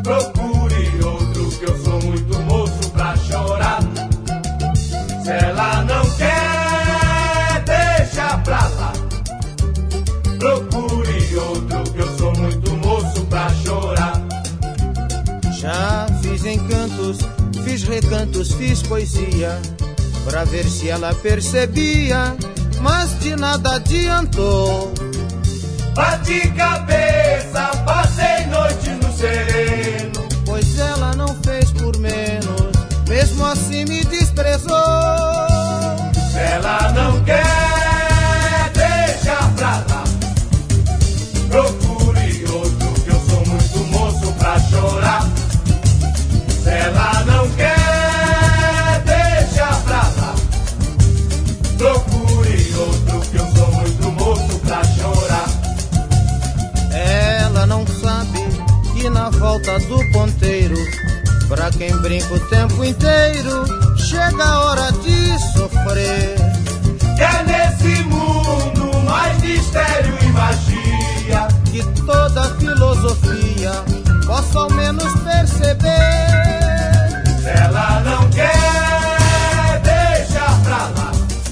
procure outro, que eu sou muito moço pra chorar. Se ela não quer, deixa pra lá. Procure outro, que eu sou muito moço pra chorar. Já fiz encantos, fiz recantos, fiz poesia, pra ver se ela percebia, mas de nada adiantou. Bati cabeça, passei noite no sereno, pois ela não fez por menos, mesmo assim me desprezou. Se ela não quer, deixa pra lá. Procure outro, que eu sou muito moço pra chorar. Se ela não quer, deixa pra lá. Procure outro, que eu sou muito moço pra chorar. Ela não sabe que na volta do ponteiro, pra quem brinca o tempo inteiro, chega a hora de sofrer. Que é nesse mundo mais mistério e magia, que toda filosofia possa ao menos perceber. Se ela não quer, deixa pra lá.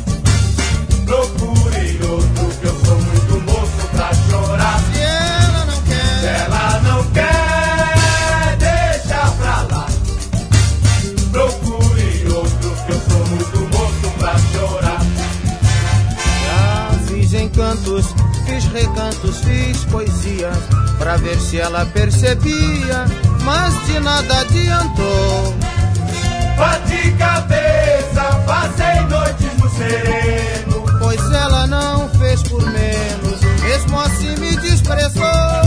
Procure outro, que eu sou muito moço pra chorar. Se ela não quer, se ela não quer, deixa pra lá. Procure outro, que eu sou muito moço pra chorar. Já fiz encantos, fiz recantos, fiz poesia, pra ver se ela percebia, mas de nada adiantou. Bati cabeça, passei noites no sereno, pois ela não fez por menos, mesmo assim me desprezou.